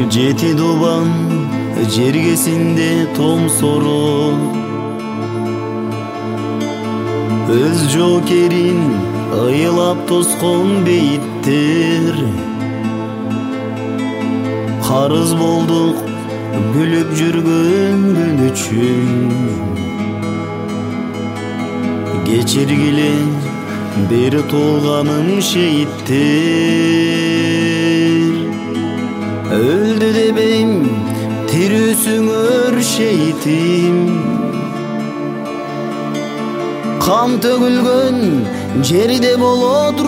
Жети дубан жергесинде томсоруп, өз жоокерин ыйлап тоскон бейиттер. Карыз болдук күлүп жүргөн күн үчүн, кечиргиле бир тууганым шейиттер. Öldü дебейм, тирүүсүңөр шейтим. Кан төгүлгөн жерде болот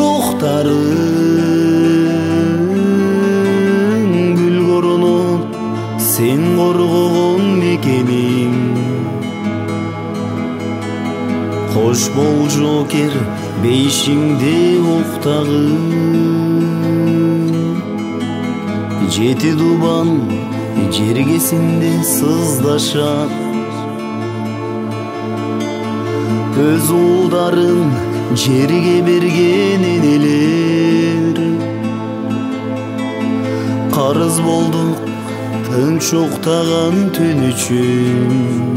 рухтарың, гүл корунуп сен коргогон мекеним. Кош бол жоокер, бейишиңде уктагын. Жети дубан жергесинде сыздашат, өз уулдарын жерге берген энелер. Карыз болдук тынч уктаган түн үчүн,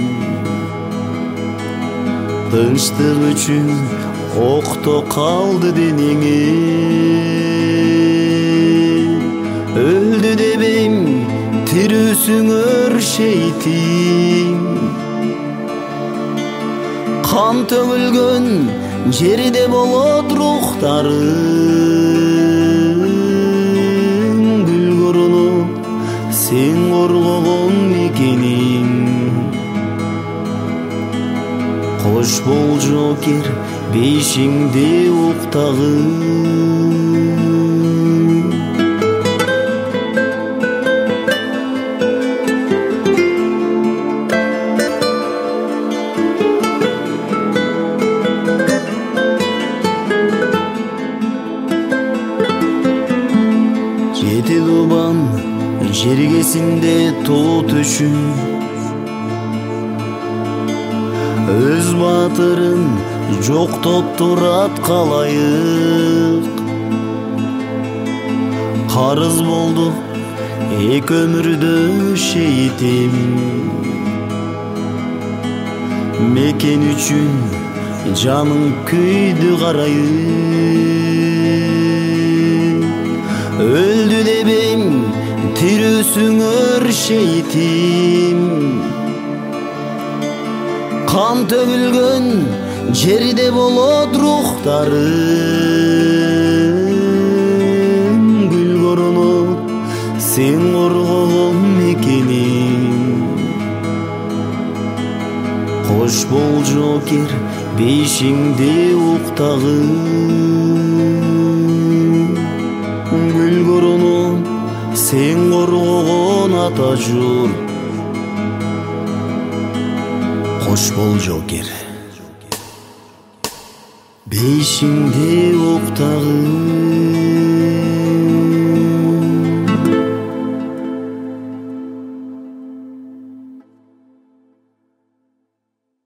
тынчтык үчүн окто калды денеңе. Öldü дебейм, тирүүсүңөр шейтим. Кан төгүлгөн жерде болот рухтарың, гүл корунуп сен коргогон мекеним. Кош бол жоокер, бейишиңде уктагын. Жети дубан жергесинде тоо түшүп, өз баатырын жоктоп турат калайык. Карыз болдук эки өмүрдө шейтим. Мекен үчүн жаның күйдү карайып. Öldü дебейм, тирүүсүңөр шейтим. Кан төгүлгөн жерде болот рухтарың, гүл корунуп сен коргогон мекеним. Кош бол жоокер, бейишиңде уктагын. Гүл корунуп сен коргогон ата журт. Кош бол жоокер, бейишиңде уктагын.